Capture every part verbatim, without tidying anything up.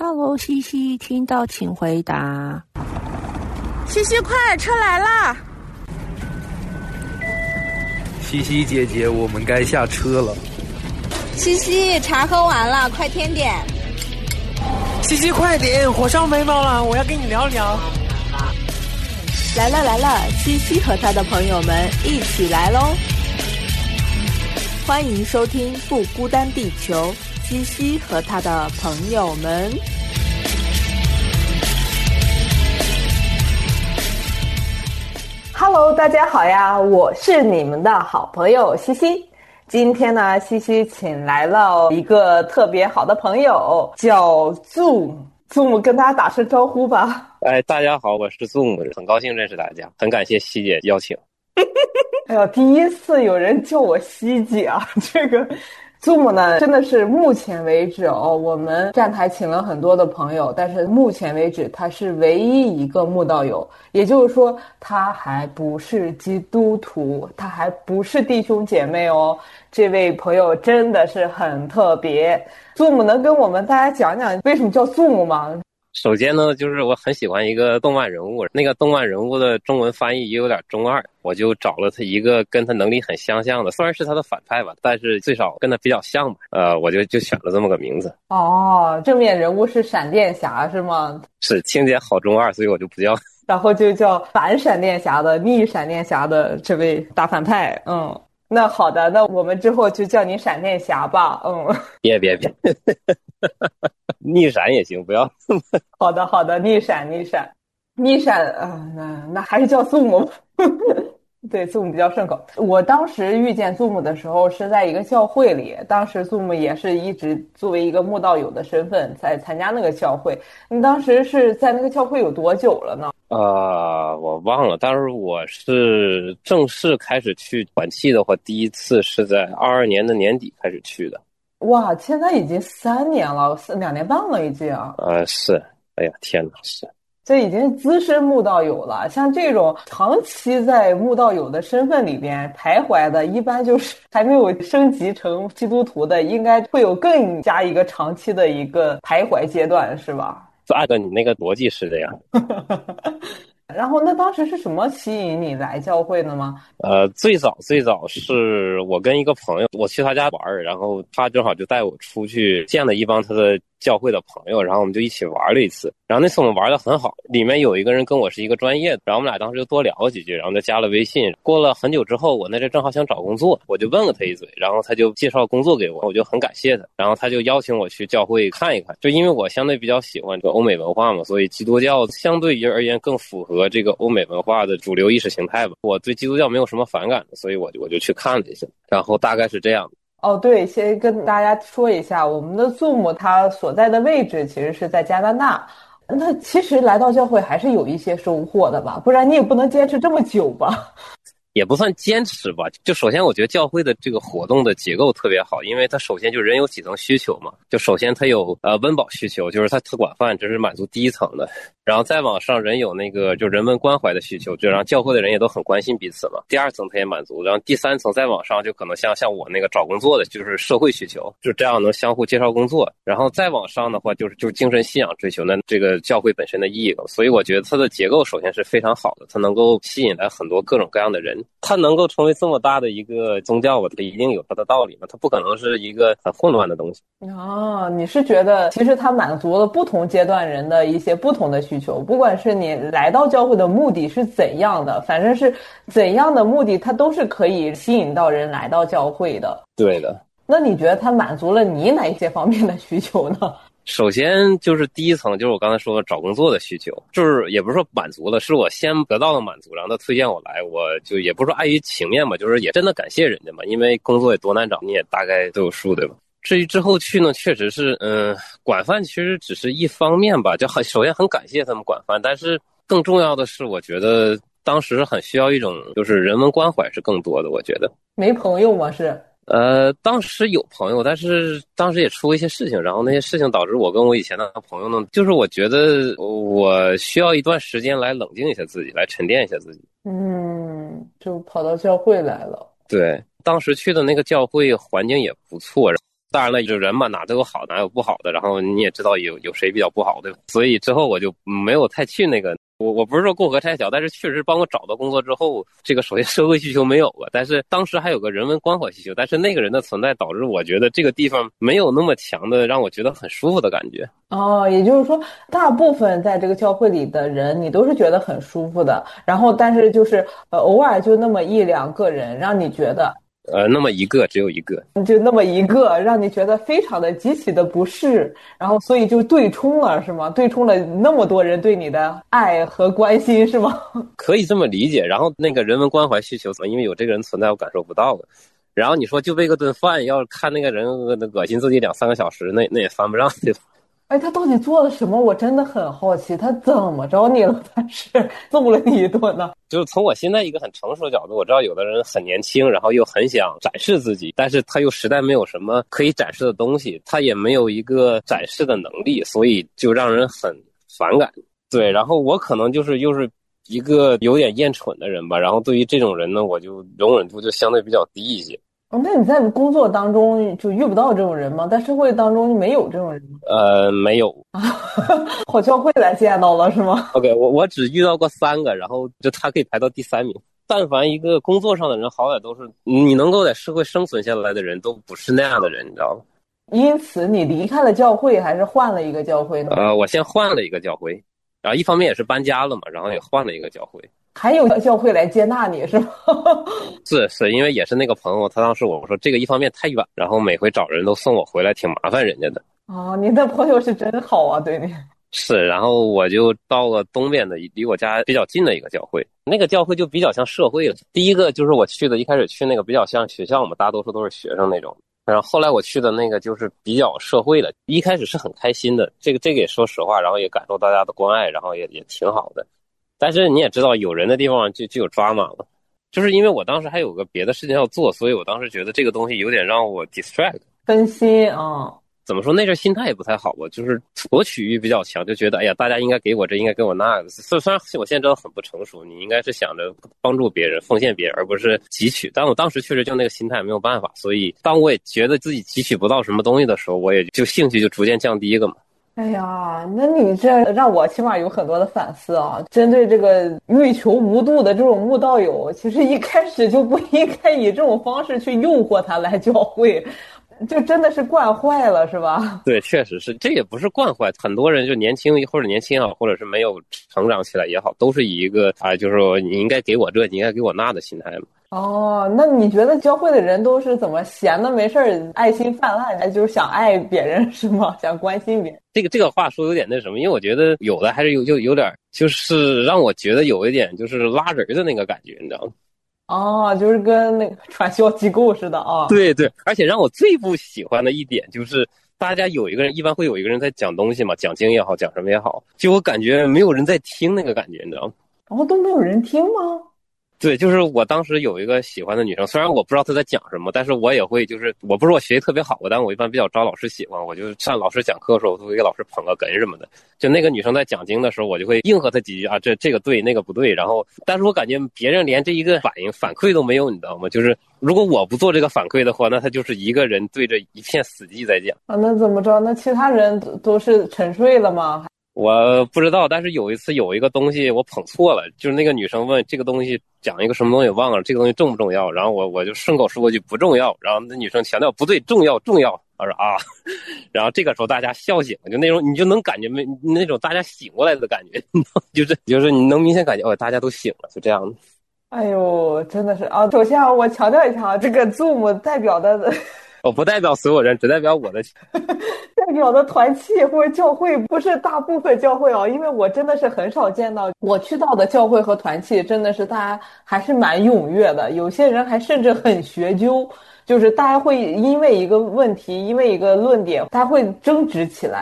Hello， 西西，听到请回答。 西西，快，车来啦！ 西西姐姐，我们该下车了。 西西，茶喝完了，快添点。 西西，快点，火烧眉毛了，我要跟你聊聊。 来了来了，西西和他的朋友们一起来喽！欢迎收听《不孤单地球》，西西和他的朋友们。 Hello， 大家好呀，我是你们的好朋友西西。今天呢，西西请来了一个特别好的朋友，叫 Zoom。Zoom 跟大家打声招呼吧。 哎，大家好，我是 Zoom， 很高兴认识大家，很感谢西姐邀请。 哎呦，第一次有人叫我西姐啊！这个 Zoom 呢，真的是目前为止哦，我们站台请了很多的朋友，但是目前为止他是唯一一个慕道友，也就是说他还不是基督徒，他还不是弟兄姐妹哦。这位朋友真的是很特别。Zoom 能跟我们大家讲讲为什么叫 Zoom 吗？ 首先呢，就是我很喜欢一个动漫人物，那个动漫人物的中文翻译也有点中二，我就找了他一个跟他能力很相像的，虽然是他的反派吧，但是最少跟他比较像吧。呃，我就就选了这么个名字。 哦，正面人物是闪电侠是吗？ 是，听起来好中二，所以我就不叫。 然后就叫反闪电侠的逆闪电侠的这位大反派。嗯，那好的，那我们之后就叫你闪电侠吧。嗯， 别别别。逆闪也行，不要。 好的好的，逆闪逆闪逆闪啊、呃，那那还是叫 Zoom。对 Zoom 比较顺口。我当时遇见 Zoom 的时候是在一个教会里，当时 Zoom 也是一直作为一个慕道友的身份在参加那个教会。你当时是在那个教会有多久了呢？ 呃，我忘了，但是我是正式开始去团契的话，第一次是在二二年的年底开始去的。 哇，现在已经三年了，两年半了已经。 呃，是，哎呀，天哪，是。 这已经资深慕道友了，像这种长期在慕道友的身份里边徘徊的，一般就是还没有升级成基督徒的，应该会有更加一个长期的一个徘徊阶段，是吧？ 按照你那个逻辑是这样。 然后那当时是什么吸引你来教会的吗？ 呃，最早最早是我跟一个朋友，我去他家玩，然后他正好就带我出去见了一帮他的教会的朋友，然后我们就一起玩了一次。然后那次我们玩得很好，里面有一个人跟我是一个专业的，然后我们俩当时就多聊了几句，然后就加了微信。过了很久之后，我那阵正好想找工作，我就问了他一嘴，然后他就介绍工作给我，我就很感谢他。然后他就邀请我去教会看一看，就因为我相对比较喜欢这个欧美文化嘛，所以基督教相对于而言更符合这个欧美文化的主流意识形态吧。我对基督教没有什么反感的，所以我就我就去看了一下，然后大概是这样的。 哦，对，先跟大家说一下，我们的 Zoom 它所在的位置其实是在加拿大。那其实来到教会还是有一些收获的吧，不然你也不能坚持这么久吧。 也不算坚持吧，就首先我觉得教会的这个活动的结构特别好，因为它首先就人有几层需求嘛，就首先它有呃温饱需求，就是它特管饭，这是满足第一层的，然后再往上人有那个就人文关怀的需求，就让教会的人也都很关心彼此嘛，第二层它也满足，然后第三层再往上就可能像像我那个找工作的就是社会需求，就这样能相互介绍工作，然后再往上的话就是就是精神信仰追求，那这个教会本身的意义了，所以我觉得它的结构首先是非常好的，它能够吸引来很多各种各样的人。它能够成为这么大的一个宗教，它一定有它的道理嘛，它不可能是一个很混乱的东西。 哦，你是觉得其实它满足了不同阶段人的一些不同的需求，不管是你来到教会的目的是怎样的，反正是怎样的目的，它都是可以吸引到人来到教会的。 对的。 那你觉得它满足了你哪一些方面的需求呢？ 首先就是第一层，就是我刚才说的找工作的需求，就是也不是说满足了，是我先得到了满足，然后他推荐我来，我就也不是说碍于情面吧，就是也真的感谢人家嘛，因为工作也多难找，你也大概都有数，对吧？至于之后去呢，确实是，嗯，管饭其实只是一方面吧，就很首先很感谢他们管饭，但是更重要的是，我觉得当时很需要一种就是人文关怀是更多的，我觉得。 没朋友吗？是？ 呃，当时有朋友，但是当时也出过一些事情，然后那些事情导致我跟我以前的朋友呢，就是我觉得我需要一段时间来冷静一下自己，来沉淀一下自己。 嗯，就跑到教会来了。 对，当时去的那个教会环境也不错， 当然了，这人嘛，哪都有好，哪有不好的。然后你也知道有有谁比较不好，对吧？所以之后我就没有太去那个。我我不是说过河拆桥，但是确实帮我找到工作之后，这个首先社会需求没有了，但是当时还有个人文关怀需求。但是那个人的存在导致我觉得这个地方没有那么强的让我觉得很舒服的感觉。 哦，也就是说，大部分在这个教会里的人，你都是觉得很舒服的。然后，但是就是呃，偶尔就那么一两个人，让你觉得。 呃，那么一个，只有一个， 就那么一个，让你觉得非常的极其的不适，然后所以就对冲了，是吗？对冲了那么多人对你的爱和关心，是吗？ 可以这么理解。然后那个人文关怀需求，因为有这个人存在，我感受不到了。然后你说就为个顿饭，要看那个人恶心自己两三个小时，那那也犯不上，对吧？ 哎，他到底做了什么？我真的很好奇，他怎么着你了？他是揍了你一顿呢？ 就是从我现在一个很成熟的角度，我知道有的人很年轻，然后又很想展示自己，但是他又实在没有什么可以展示的东西，他也没有一个展示的能力，所以就让人很反感。对，然后我可能就是又是一个有点厌蠢的人吧，然后对于这种人呢，我就容忍度就相对比较低一些。 哦，那你在工作当中就遇不到这种人吗？在社会当中没有这种人吗？ 呃，没有。 跑教会来见到了是吗 ？OK， 我我只遇到过三个，然后就他可以排到第三名。但凡一个工作上的人，好歹都是你能够在社会生存下来的人，都不是那样的人，你知道吗？ 因此你离开了教会，还是换了一个教会呢？ 呃，我先换了一个教会，然后一方面也是搬家了嘛，然后也换了一个教会。 还有教会来接纳你是吗？ 是是，因为也是那个朋友，他当时我说这个一方面太远，然后每回找人都送我回来，挺麻烦人家的。 哦，你的朋友是真好啊，对你。 是，然后我就到了东边的离我家比较近的一个教会，那个教会就比较像社会了。第一个就是我去的，一开始去那个比较像学校嘛，大多数都是学生那种。然后后来我去的那个就是比较社会了，一开始是很开心的，这个这个也说实话，然后也感受大家的关爱，然后也也挺好的。但是你也知道，有人的地方就就有抓马了，就是因为我当时还有个别的事情要做，所以我当时觉得这个东西有点让我 distract 分心啊。 怎么说，那阵心态也不太好吧，就是索取欲比较强，就觉得哎呀，大家应该给我这，应该给我那个。虽然我现在知道很不成熟，你应该是想着帮助别人、奉献别人，而不是汲取。但我当时确实就那个心态没有办法，所以当我也觉得自己汲取不到什么东西的时候，我也就兴趣就逐渐降低了嘛。 哎呀，那你这让我起码有很多的反思啊！针对这个欲求无度的这种慕道友，其实一开始就不应该以这种方式去诱惑他来教会，就真的是惯坏了，是吧？ 对，确实是，这也不是惯坏，很多人就年轻或者年轻也好，或者是没有成长起来也好，都是以一个啊，就是说你应该给我这，你应该给我那的心态嘛。 哦，那你觉得教会的人都是怎么闲的没事儿爱心泛滥，就是想爱别人是吗？想关心别人？ 这个这个话说有点那什么，因为我觉得有的还是有就有点就是让我觉得有一点就是拉人的那个感觉，你知道吗？ 哦，就是跟那个传销机构似的啊。 对对，而且让我最不喜欢的一点就是大家有一个人，一般会有一个人在讲东西嘛，讲经也好，讲什么也好，就我感觉没有人在听那个感觉，你知道吗？ 然后都没有人听吗？ 对，就是我当时有一个喜欢的女生，虽然我不知道她在讲什么，但是我也会就是我不是我学习特别好，但我一般比较招老师喜欢，我就上老师讲课的时候，我都会给老师捧个哏什么的。就那个女生在讲经的时候，我就会应和她几句啊，这这个对，那个不对。然后，但是我感觉别人连这一个反应反馈都没有，你知道吗？就是如果我不做这个反馈的话，那他就是一个人对着一片死寂在讲啊。那怎么着？那其他人都是沉睡了吗？ 我不知道，但是有一次有一个东西我捧错了，就是那个女生问这个东西讲一个什么东西忘了，这个东西重不重要？然后我我就顺口说过句不重要，然后那女生强调不对，重要重要。她说啊，然后这个时候大家笑醒了，就那种你就能感觉没那种大家醒过来的感觉，就是就是你能明显感觉哦，大家都醒了，就这样的。 哎呦，真的是啊！首先我强调一下啊，这个 Zoom 代表的。 我不代表所有人，只代表我的代表的团契或者教会，不是大部分教会哦，因为我真的是很少见到，我去到的教会和团契真的是大家还是蛮踊跃的，有些人还甚至很学究，就是大家会因为一个问题，因为一个论点，大家会争执起来。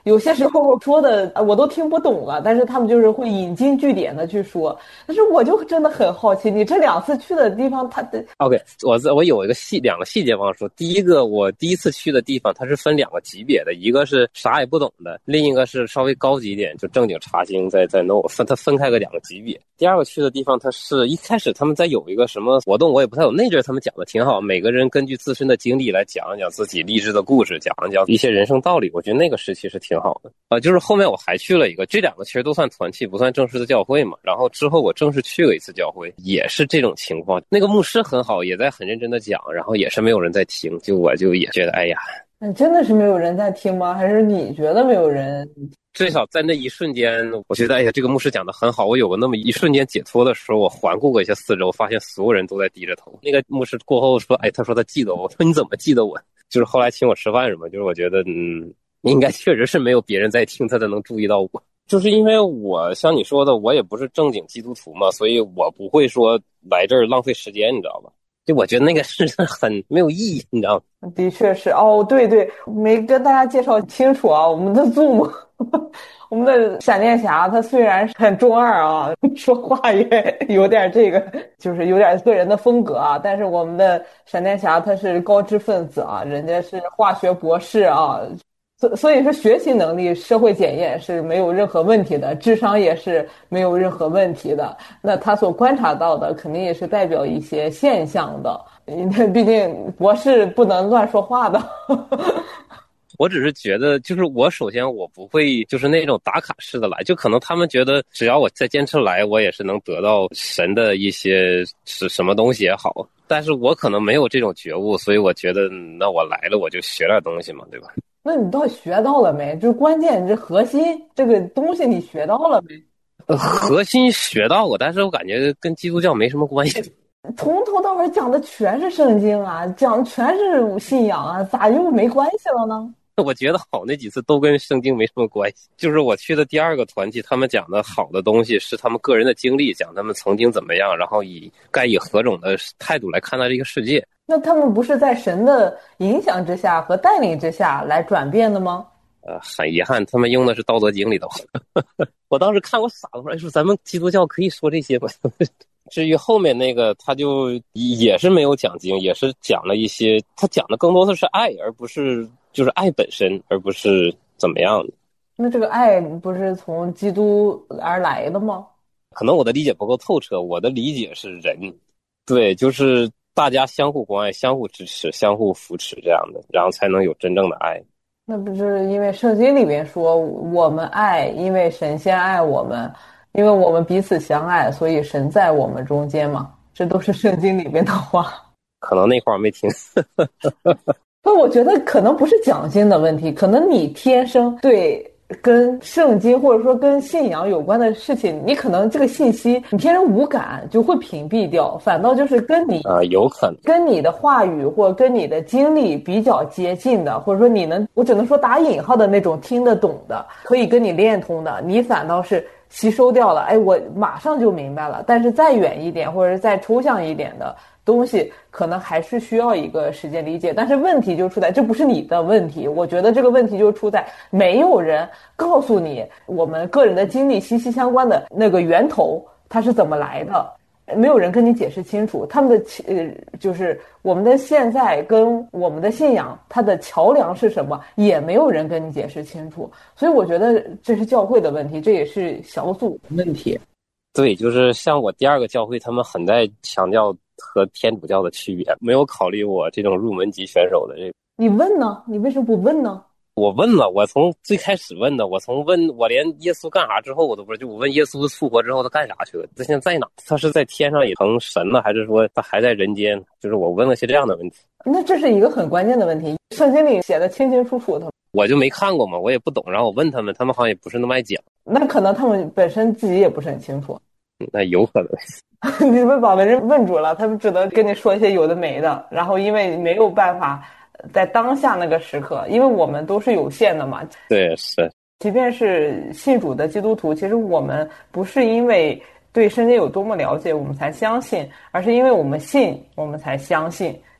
有些时候说的我都听不懂了，但是他们就是会引经据典的去说。但是我就真的很好奇，你这两次去的地方，它的 OK， 我我有一个细两个细节忘了说。第一个，我第一次去的地方，它是分两个级别的，一个是啥也不懂的，另一个是稍微高级一点，就正经查经在在弄，分它分开个两个级别。第二个去的地方，它是一开始他们在有一个什么活动，我也不太懂，那阵他们讲的挺好，每个人根据自身的经历来讲一讲自己励志的故事，讲一讲一些人生道理，我觉得那个时期是挺好的啊、呃。就是后面我还去了一个，这两个其实都算团契，不算正式的教会嘛。然后之后我正式去了一次教会，也是这种情况，那个牧师很好，也在很认真的讲，然后也是没有人在听，就我就也觉得哎呀， 那真的是没有人在听吗？还是你觉得没有人？ 至少在那一瞬间，我觉得哎呀，这个牧师讲的很好。我有个那么一瞬间解脱的时候，我环顾过一下四周，发现所有人都在低着头。那个牧师过后说，哎，他说他记得我。我说你怎么记得我？就是后来请我吃饭什么，就是我觉得嗯，应该确实是没有别人在听，他才能注意到我。就是因为我像你说的，我也不是正经基督徒嘛，所以我不会说来这儿浪费时间，你知道吧？就我觉得那个是很没有意义，你知道吗？ 的确是哦，对对，没跟大家介绍清楚啊，我们的 Zoom 我们的闪电侠他虽然很中二啊，说话也有点这个就是有点个人的风格啊，但是我们的闪电侠他是高知分子啊，人家是化学博士啊，所所以说学习能力社会检验是没有任何问题的，智商也是没有任何问题的，那他所观察到的肯定也是代表一些现象的，毕竟博士不能乱说话的我只是觉得就是我首先我不会就是那种打卡式的来，就可能他们觉得只要我再坚持来，我也是能得到神的一些是什么东西也好，但是我可能没有这种觉悟，所以我觉得那我来了我就学点东西嘛，对吧？ 那你到底学到了没？就是关键，这核心这个东西你学到了没？ 呃，核心学到过，但是我感觉跟基督教没什么关系。 从头到尾讲的全是圣经啊，讲的全是信仰啊，咋又没关系了呢？ 我觉得好那几次都跟圣经没什么关系，就是我去的第二个团体，他们讲的好的东西是他们个人的经历，讲他们曾经怎么样，然后以该以何种的态度来看待这个世界。 那他们不是在神的影响之下和带领之下来转变的吗？ 呃，很遗憾，他们用的是《道德经》里头。我当时看我傻了，我说咱们基督教可以说这些吗？至于后面那个，他就也是没有讲经，也是讲了一些，他讲的更多的是爱，而不是就是爱本身，而不是怎么样的。 那这个爱不是从基督而来的吗？ 可能我的理解不够透彻，我的理解是人，对，就是大家相互关爱、相互支持、相互扶持这样的，然后才能有真正的爱。 那不是因为圣经里面说我们爱，因为神先爱我们，因为我们彼此相爱，所以神在我们中间嘛，这都是圣经里面的话。 可能那块儿没听。 那我觉得可能不是讲经的问题，可能你天生对跟圣经或者说跟信仰有关的事情，你可能这个信息你天生无感，就会屏蔽掉，反倒就是跟你啊、呃，有可能跟你的话语或跟你的经历比较接近的，或者说你能，我只能说打引号的那种听得懂的，可以跟你连通的，你反倒是吸收掉了，哎，我马上就明白了。但是再远一点或者是再抽象一点的东西，可能还是需要一个时间理解。但是问题就出在，这不是你的问题，我觉得这个问题就出在没有人告诉你我们个人的经历息息相关的那个源头它是怎么来的，没有人跟你解释清楚。他们的呃，就是我们的现在跟我们的信仰它的桥梁是什么，也没有人跟你解释清楚。所以我觉得这是教会的问题，这也是小组的问题。 对，就是像我第二个教会，他们很在强调和天主教的区别，没有考虑我这种入门级选手的这个。 你问呢？你为什么不问呢？ 我问了，我从最开始问的，我从问我连耶稣干啥之后我都不知道，就我问耶稣复活之后他干啥去了，他现在在哪？他是在天上也成神了，还是说他还在人间？就是我问了些这样的问题。 那这是一个很关键的问题，圣经里写的清清楚楚的。 我就没看过嘛，我也不懂，然后我问他们，他们好像也不是那么爱讲。 那可能他们本身自己也不是很清楚。 那有可能。 你们把人问住了，他们只能跟你说一些有的没的，然后因为没有办法在当下那个时刻，因为我们都是有限的嘛。 对，是。 即便是信主的基督徒，其实我们不是因为对圣经有多么了解我们才相信，而是因为我们信我们才相信。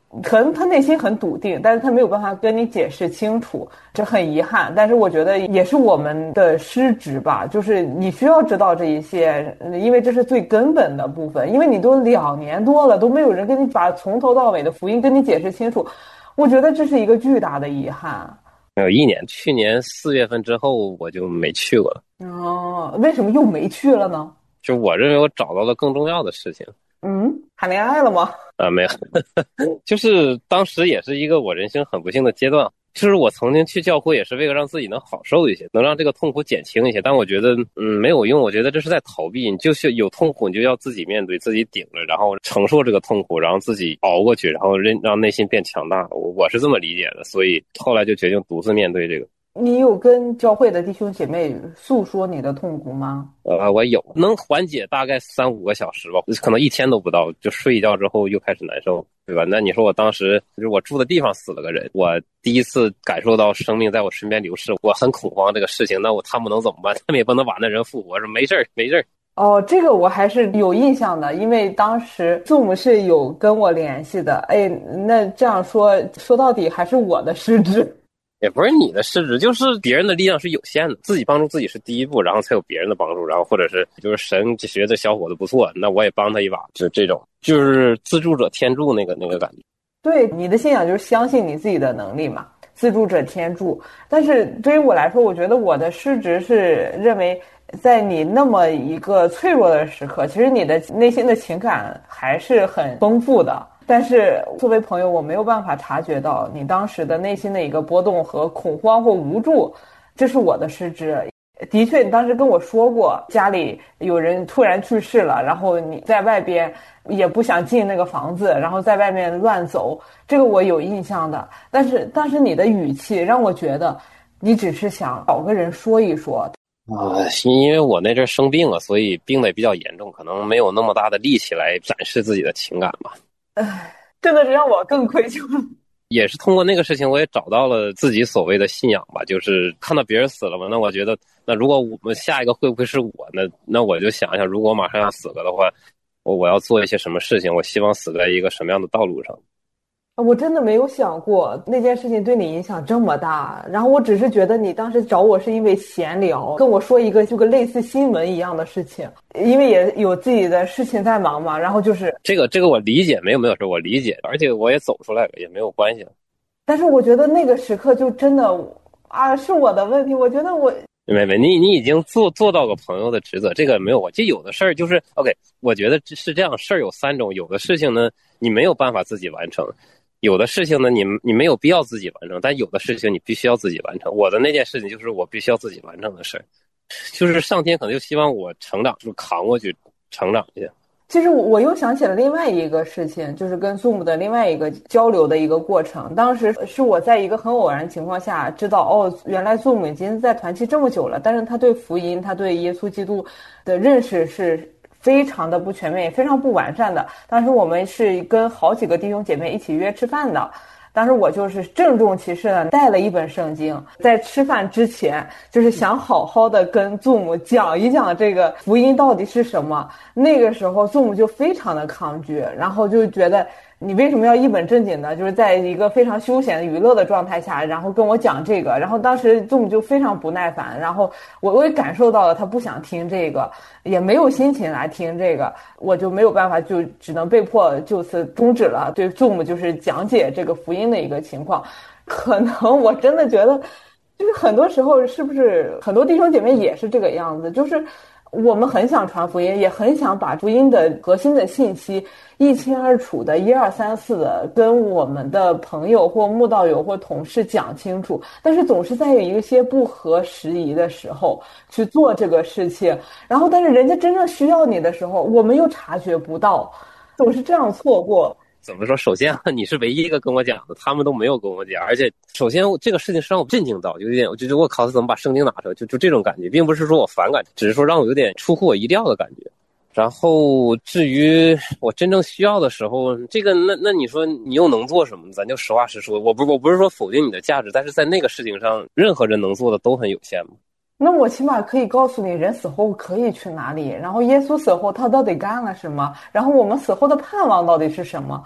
可能他内心很笃定，但是他没有办法跟你解释清楚，这很遗憾。但是我觉得也是我们的失职吧，就是你需要知道这一些，因为这是最根本的部分。因为你都两年多了，都没有人跟你把从头到尾的福音跟你解释清楚，我觉得这是一个巨大的遗憾。 有一年，去年四月份之后我就没去过了。 哦，为什么又没去了呢？ 就我认为我找到了更重要的事情。 嗯，谈恋爱了吗？ 啊，没有，就是当时也是一个我人生很不幸的阶段。就是我曾经去教会也是为了让自己能好受一些，能让这个痛苦减轻一些，但我觉得嗯没有用，我觉得这是在逃避。你就是有痛苦你就要自己面对，自己顶着，然后承受这个痛苦，然后自己熬过去，然后让让内心变强大。我我是这么理解的，所以后来就决定独自面对这个。 你有跟教会的弟兄姐妹诉说你的痛苦吗？ 呃，我有，能缓解大概三五个小时吧，可能一天都不到，就睡一觉之后又开始难受，对吧？那你说我当时就是我住的地方死了个人，我第一次感受到生命在我身边流逝，我很恐慌这个事情。那我他们能怎么办？他们也不能把那人复活，说没事儿没事儿。 哦，这个我还是有印象的，因为当时 Zoom 是有跟我联系的。哎，那这样说说到底还是我的失职。 也不是你的失职，就是别人的力量是有限的，自己帮助自己是第一步，然后才有别人的帮助，然后或者是就是神觉得小伙子不错，那我也帮他一把，就这种就是自助者天助那个那个感觉。 对，你的信仰就是相信你自己的能力嘛，自助者天助。但是对于我来说，我觉得我的失职是认为在你那么一个脆弱的时刻，其实你的内心的情感还是很丰富的。但是作为朋友，我没有办法察觉到你当时的内心的一个波动和恐慌或无助，这是我的失职。的确，你当时跟我说过，家里有人突然去世了，然后你在外边也不想进那个房子，然后在外面乱走，这个我有印象的。但是，但是你的语气让我觉得你只是想找个人说一说。 啊、呃，因为我那阵生病了，所以病得也比较严重，可能没有那么大的力气来展示自己的情感吧。 唉，真的是让我更愧疚。 也是通过那个事情，我也找到了自己所谓的信仰吧，就是看到别人死了嘛，那我觉得，那如果我们下一个会不会是我呢？那我就想一想，如果我马上要死了的话，我我要做一些什么事情？我希望死在一个什么样的道路上？ 我真的没有想过那件事情对你影响这么大，然后我只是觉得你当时找我是因为闲聊，跟我说一个就跟类似新闻一样的事情，因为也有自己的事情在忙嘛，然后就是这个这个我理解，没有没有说我理解，而且我也走出来了，也没有关系了。 但是我觉得那个时刻就真的啊是我的问题，我觉得我没没你你已经做做到个朋友的职责，这个没有我就有的事儿就是 OK， 我觉得是这样，事儿有三种，有的事情呢你没有办法自己完成。有的事情呢，你你没有必要自己完成，但有的事情你必须要自己完成。我的那件事情就是我必须要自己完成的事儿，就是上天可能就希望我成长，就扛过去，成长一下。 其实我又想起了另外一个事情，就是跟 Zoom 的另外一个交流的一个过程。当时是我在一个很偶然情况下知道，哦，原来 Zoom 已经在团契这么久了，但是他对福音，他对耶稣基督的认识是非常的不全面，也非常不完善的。当时我们是跟好几个弟兄姐妹一起约吃饭的，当时我就是郑重其事的带了一本圣经，在吃饭之前就是想好好的跟 Zoom 讲一讲这个福音到底是什么。那个时候 Zoom 就非常的抗拒，然后就觉得你为什么要一本正经的，就是在一个非常休闲娱乐的状态下，然后跟我讲这个。然后当时 Zoom 就非常不耐烦，然后我我也感受到了他不想听这个，也没有心情来听这个，我就没有办法，就只能被迫就此终止了对 Zoom 就是讲解这个福音的一个情况。可能我真的觉得就是很多时候是不是很多弟兄姐妹也是这个样子，就是我们很想传福音，也很想把福音的核心的信息一清二楚的一二三四的跟我们的朋友或慕道友或同事讲清楚，但是总是在有一些不合时宜的时候去做这个事情，然后但是人家真正需要你的时候我们又察觉不到，总是这样错过。 怎么说？首先，你是唯一一个跟我讲的，他们都没有跟我讲。而且，首先这个事情是让我震惊到，就有点，我就觉得我靠，他怎么把圣经拿出来？就就这种感觉，并不是说我反感，只是说让我有点出乎我意料的感觉。然后，至于我真正需要的时候，这个那那你说你又能做什么？咱就实话实说。我不我不是说否定你的价值，但是在那个事情上，任何人能做的都很有限嘛。 那我起码可以告诉你人死后可以去哪里，然后耶稣死后他到底干了什么，然后我们死后的盼望到底是什么。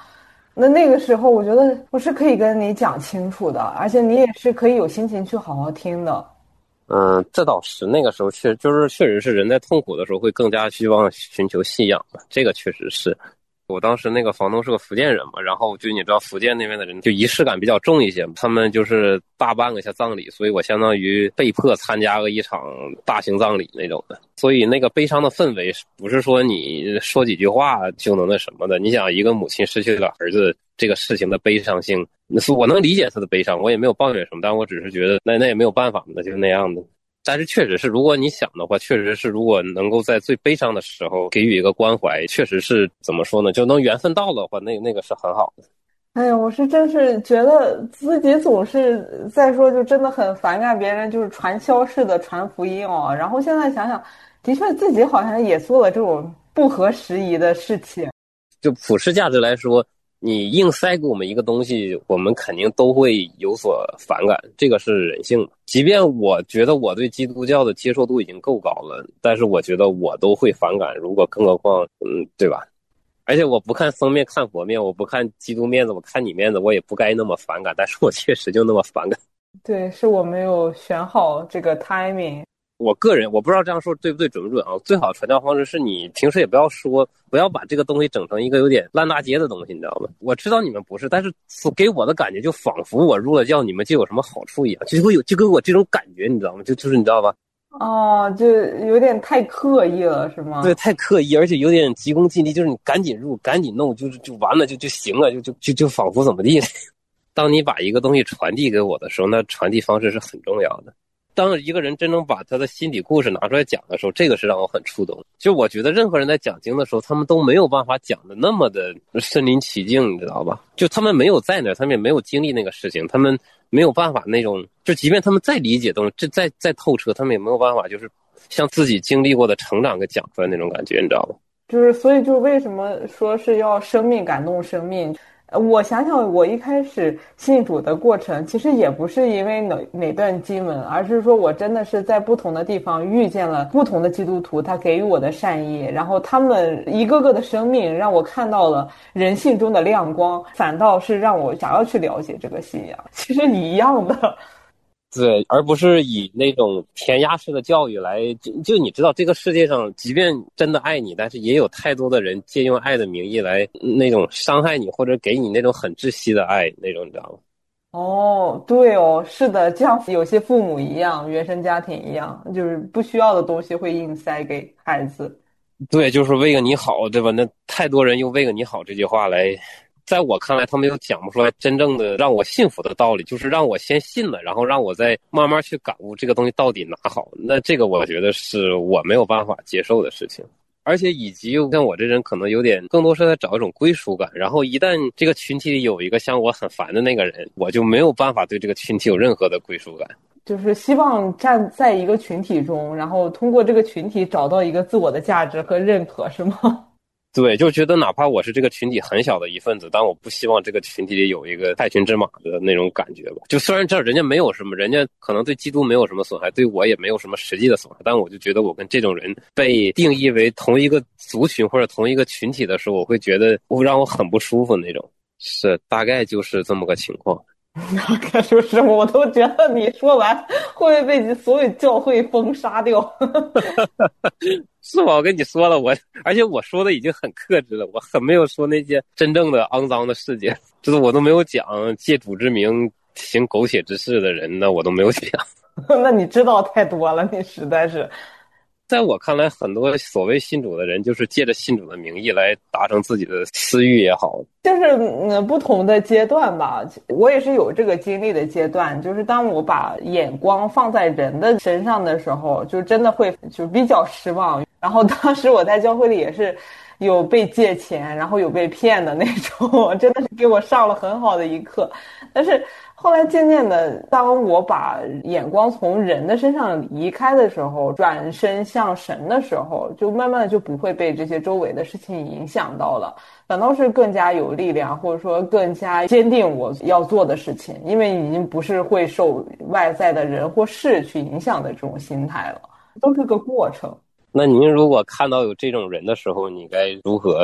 那那个时候，我觉得我是可以跟你讲清楚的，而且你也是可以有心情去好好听的。 嗯，这倒是，那个时候确就是确实是人在痛苦的时候会更加希望寻求信仰嘛，这个确实是。我当时那个房东是个福建人嘛，然后就你知道福建那边的人就仪式感比较重一些，他们就是大办个下葬礼，所以我相当于被迫参加了一场大型葬礼那种的。所以那个悲伤的氛围不是说你说几句话就能那什么的。你想一个母亲失去了儿子这个事情的悲伤性，我能理解他的悲伤，我也没有抱怨什么，但我只是觉得那那也没有办法，那就那样的。但是确实是，如果你想的话，确实是，如果能够在最悲伤的时候给予一个关怀，确实是怎么说呢？就能缘分到的话，那那个是很好的。 哎呀，我是真是觉得自己总是在说，就真的很反感别人就是传销式的传福音哦。然后现在想想，的确自己好像也做了这种不合时宜的事情。 就普世价值来说，你硬塞给我们一个东西，我们肯定都会有所反感，这个是人性。即便我觉得我对基督教的接受度已经够高了，但是我觉得我都会反感，如果更何况嗯，对吧？而且我不看僧面看佛面，我不看基督面子，我看你面子，我也不该那么反感，但是我确实就那么反感。 对，是我没有选好这个 timing。 我个人我不知道这样说对不对准不准啊？最好的传教方式是你平时也不要说，不要把这个东西整成一个有点烂大街的东西，你知道吗？我知道你们不是，但是给我的感觉就仿佛我入了教你们就有什么好处一样，就会有就给我这种感觉，你知道吗？就就是你知道吧？ 哦，就有点太刻意了，是吗？ 对，太刻意，而且有点急功近利，就是你赶紧入，赶紧弄，就是就完了，就就行了，就就就就仿佛怎么地。当你把一个东西传递给我的时候，那传递方式是很重要的。当一个人真正把他的心理故事拿出来讲的时候，这个是让我很触动。就我觉得任何人在讲经的时候，他们都没有办法讲的那么的身临其境，你知道吧？就他们没有在那，他们也没有经历那个事情，他们没有办法那种，就即便他们再理解东西，这再再透彻，他们也没有办法就是像自己经历过的成长给讲出来那种感觉，你知道吧？ 就是所以就为什么说是要生命感动生命。我想想，我一开始信主的过程，其实也不是因为哪哪段经文，而是说我真的是在不同的地方遇见了不同的基督徒，他给予我的善意，然后他们一个个的生命让我看到了人性中的亮光，反倒是让我想要去了解这个信仰。其实一样的。 对，而不是以那种填鸭式的教育来，就就你知道这个世界上即便真的爱你，但是也有太多的人借用爱的名义来那种伤害你，或者给你那种很窒息的爱那种，你知道吗？ 哦，对哦，是的，这样有些父母一样，原生家庭一样，就是不需要的东西会硬塞给孩子。 对，就是为了你好，对吧？那太多人用为了你好这句话来，在我看来他们又讲不出来真正的让我信服的道理，就是让我先信了，然后让我再慢慢去感悟这个东西到底哪好。那这个我觉得是我没有办法接受的事情。而且以及像我这人可能有点更多是在找一种归属感，然后一旦这个群体里有一个像我很烦的那个人，我就没有办法对这个群体有任何的归属感。 就是希望站在一个群体中，然后通过这个群体找到一个自我的价值和认可，是吗？ 对，就觉得哪怕我是这个群体很小的一份子，但我不希望这个群体里有一个害群之马的那种感觉吧。就虽然这人家没有什么，人家可能对基督没有什么损害，对我也没有什么实际的损害，但我就觉得我跟这种人被定义为同一个族群或者同一个群体的时候，我会觉得会让我很不舒服那种。是，大概就是这么个情况。 大概就是我都觉得你说完会不会被所有教会封杀掉？ 是吧？我跟你说了，我而且我说的已经很克制了，我很没有说那些真正的肮脏的事件，就是我都没有讲借主之名行苟且之事的人呢，我都没有讲。 那你知道太多了，你实在是。 在我看来，很多所谓信主的人就是借着信主的名义来达成自己的私欲也好， 就是嗯不同的阶段吧。我也是有这个经历的阶段，就是当我把眼光放在人的身上的时候，就真的会就比较失望。然后当时我在教会里也是有被借钱，然后有被骗的那种，真的是给我上了很好的一课。但是后来渐渐的，当我把眼光从人的身上移开的时候，转身向神的时候，就慢慢的就不会被这些周围的事情影响到了，反倒是更加有力量，或者说更加坚定我要做的事情，因为已经不是会受外在的人或事去影响的这种心态了，都是个过程。 那您如果看到有这种人的时候，你该如何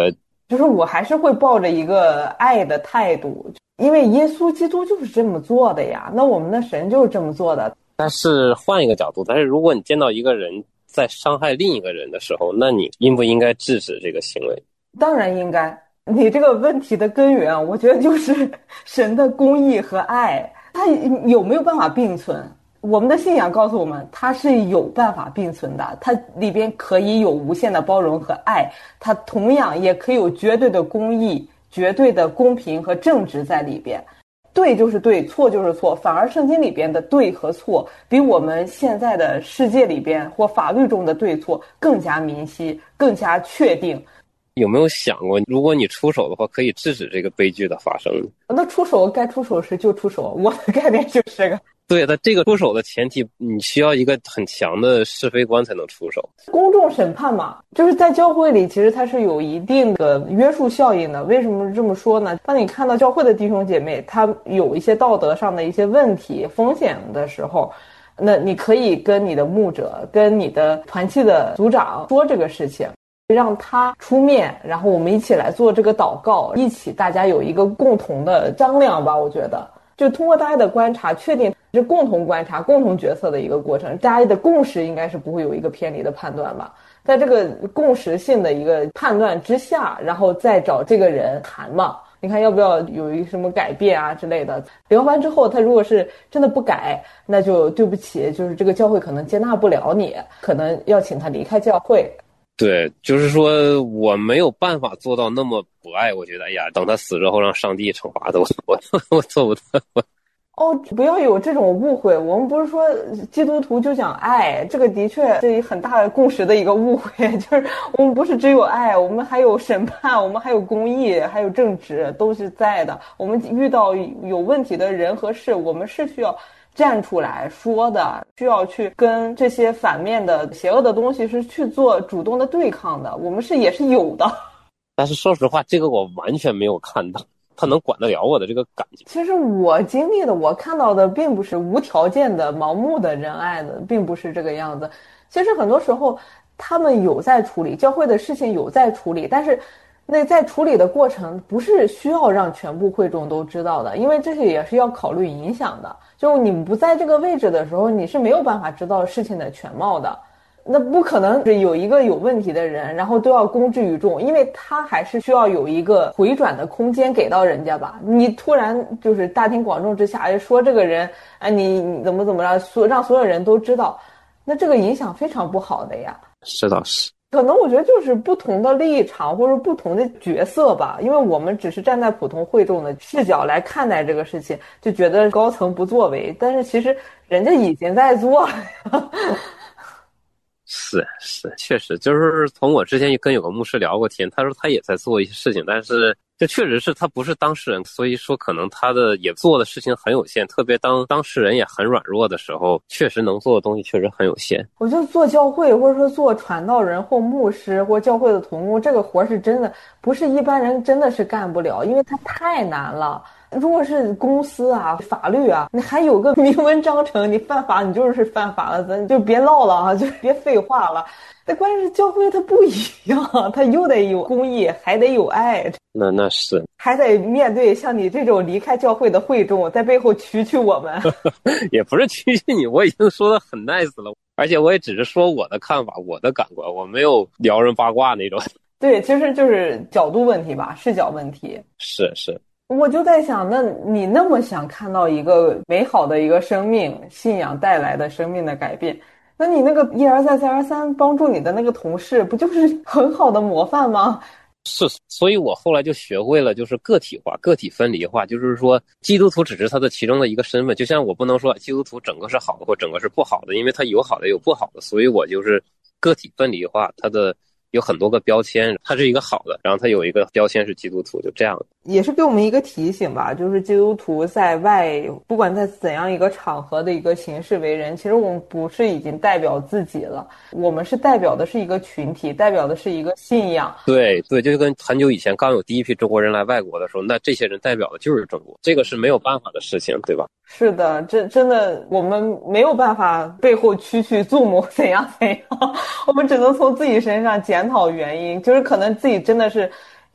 就是我还是会抱着一个爱的态度，因为耶稣基督就是这么做的呀，那我们的神就是这么做的。 但是换一个角度，但是如果你见到一个人在伤害另一个人的时候，那你应不应该制止这个行为？ 当然应该。你这个问题的根源，我觉得就是神的公义和爱，它有没有办法并存？我们的信仰告诉我们，它是有办法并存的，它里边可以有无限的包容和爱，它同样也可以有绝对的公义、绝对的公平和正直在里边。对就是对，错就是错，反而圣经里边的对和错比我们现在的世界里边或法律中的对错更加明晰，更加确定。 有没有想过，如果你出手的话，可以制止这个悲剧的发生？ 那出手该出手时就出手，我的概念就是这个。 对的，这个出手的前提，你需要一个很强的是非观才能出手。 公众审判嘛，就是在教会里，其实它是有一定的约束效应的。为什么这么说呢？当你看到教会的弟兄姐妹，他有一些道德上的一些问题、风险的时候，那你可以跟你的牧者、跟你的团契的组长说这个事情。让他出面，然后我们一起来做这个祷告，一起大家有一个共同的商量吧。我觉得就通过大家的观察，确定是共同观察、共同决策的一个过程，大家的共识应该是不会有一个偏离的判断吧。在这个共识性的一个判断之下，然后再找这个人谈嘛，你看要不要有一个什么改变啊之类的。聊完之后，他如果是真的不改，那就对不起，就是这个教会可能接纳不了你，可能要请他离开教会。 对，就是说我没有办法做到那么不爱，我觉得哎呀，等他死之后让上帝惩罚他，我我我做不到。 哦，不要有这种误会，我们不是说基督徒就讲爱，这个的确是很大的共识的一个误会，就是我们不是只有爱，我们还有审判，我们还有公义，还有正直，都是在的。我们遇到有问题的人和事，我们是需要站出来说的，需要去跟这些反面的邪恶的东西是去做主动的对抗的，我们是也是有的。 但是说实话，这个我完全没有看到他能管得了我的这个感觉。 其实我经历的，我看到的并不是无条件的盲目的仁爱的，并不是这个样子。其实很多时候他们有在处理，教会的事情有在处理，但是那在处理的过程不是需要让全部会众都知道的，因为这些也是要考虑影响的。就你不在这个位置的时候，你是没有办法知道事情的全貌的。那不可能是有一个有问题的人，然后都要公之于众，因为他还是需要有一个回转的空间给到人家吧。你突然就是大庭广众之下说这个人，哎，你你怎么怎么着，所让所有人都知道，那这个影响非常不好的呀。 是倒是。 可能我觉得就是不同的立场或者不同的角色吧，因为我们只是站在普通会众的视角来看待这个事情，就觉得高层不作为，但是其实人家已经在做了。 是是，确实，就是从我之前跟有个牧师聊过天，他说他也在做一些事情，但是这确实是他不是当事人，所以说可能他的也做的事情很有限，特别当当事人也很软弱的时候，确实能做的东西确实很有限。 我就做教会或者说做传道人或牧师或教会的同工，这个活是真的不是一般人真的是干不了，因为它太难了。如果是公司啊、法律啊，你还有个明文章程，你犯法你就是犯法了，咱就别唠了啊，就别废话了。但关键是教会它不一样，它又得有公义，还得有爱。 那那是， 还得面对像你这种离开教会的会众，在背后蛐蛐我们。 也不是蛐蛐你，我已经说的很 nice 了，而且我也只是说我的看法、我的感官，我没有撩人八卦那种。 对，其实就是角度问题吧，视角问题。 是是。 我就在想，那你那么想看到一个美好的一个生命，信仰带来的生命的改变，那你那个一而再再而三帮助你的那个同事，不就是很好的模范吗？ 是，所以我后来就学会了，就是个体化、个体分离化，就是说，基督徒只是他的其中的一个身份。就像我不能说基督徒整个是好的或整个是不好的，因为他有好的有不好的，所以我就是个体分离化，他的有很多个标签，它是一个好的，然后它有一个标签是基督徒，就这样。 也是给我们一个提醒吧，就是基督徒在外，不管在怎样一个场合的一个行事为人，其实我们不是已经代表自己了，我们是代表的是一个群体，代表的是一个信仰。 对对，就跟很久以前刚有第一批中国人来外国的时候，那这些人代表的就是中国，这个是没有办法的事情，对吧？ 是的，这真的我们没有办法背后蛐蛐注目怎样怎样，我们只能从自己身上检讨原因，就是可能自己真的是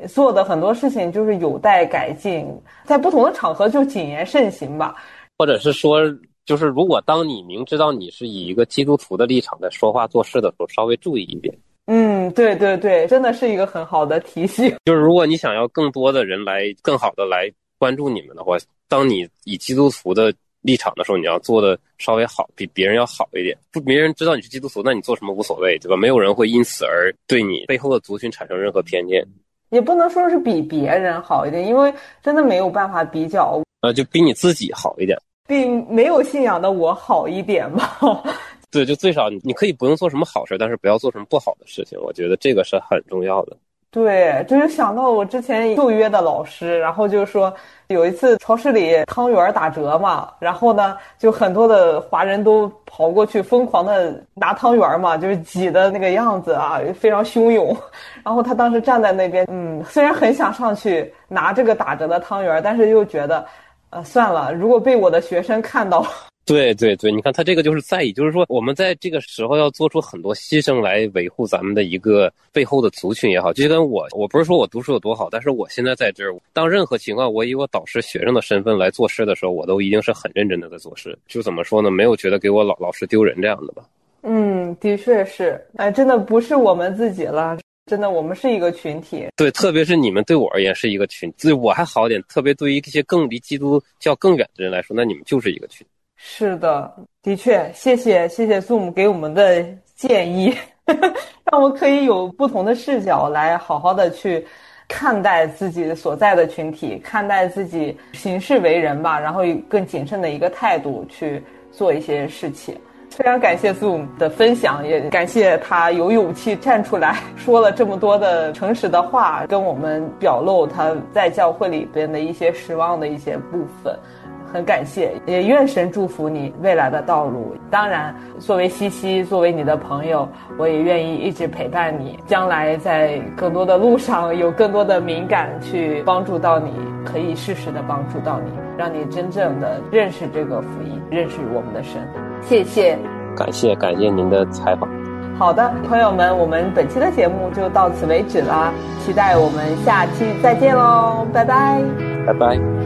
做的很多事情就是有待改进，在不同的场合就谨言慎行吧。 或者是说，就是如果当你明知道你是以一个基督徒的立场在说话做事的时候，稍微注意一点。 嗯，对对对，真的是一个很好的提醒。 就是如果你想要更多的人来更好的来关注你们的话，当你以基督徒的立场的时候，你要做的稍微好，比别人要好一点。不，别人知道你是基督徒，那你做什么无所谓，对吧？没有人会因此而对你背后的族群产生任何偏见。 也不能说是比别人好一点，因为真的没有办法比较。 呃，就比你自己好一点， 比没有信仰的我好一点吧。 对，就最少你可以不用做什么好事，但是不要做什么不好的事情，我觉得这个是很重要的。 对，就是想到我之前就约的老师，然后就说有一次超市里汤圆打折嘛，然后呢就很多的华人都跑过去疯狂的拿汤圆嘛，就是挤的那个样子啊，非常汹涌。然后他当时站在那边，嗯，虽然很想上去拿这个打折的汤圆，但是又觉得呃算了，如果被我的学生看到。 对对对，你看他这个就是在意，就是说我们在这个时候要做出很多牺牲来维护咱们的一个背后的族群也好。就跟我，我不是说我读书有多好，但是我现在在这儿，当任何情况我以我导师学生的身份来做事的时候，我都一定是很认真的在做事。就怎么说呢，没有觉得给我老老师丢人这样的吧。 嗯，的确是，哎，真的不是我们自己了，真的我们是一个群体。 对，特别是你们对我而言是一个群，对我还好一点，特别对于一些更离基督教更远的人来说，那你们就是一个群。 是的，的确，谢谢谢谢 Zoom 给我们的建议，让我可以有不同的视角来好好的去看待自己所在的群体，看待自己行事为人吧，然后以更谨慎的一个态度去做一些事情。非常感谢 Zoom 的分享，也感谢他有勇气站出来说了这么多的诚实的话，跟我们表露他在教会里边的一些失望的一些部分。很感谢，也愿神祝福你未来的道路。当然，作为西西，作为你的朋友，我也愿意一直陪伴你，将来在更多的路上有更多的敏感去帮助到你，可以适时的帮助到你，让你真正的认识这个福音，认识我们的神。谢谢， 感谢感谢您的采访。 好的，朋友们，我们本期的节目就到此为止啦，期待我们下期再见喽，拜拜， 拜拜。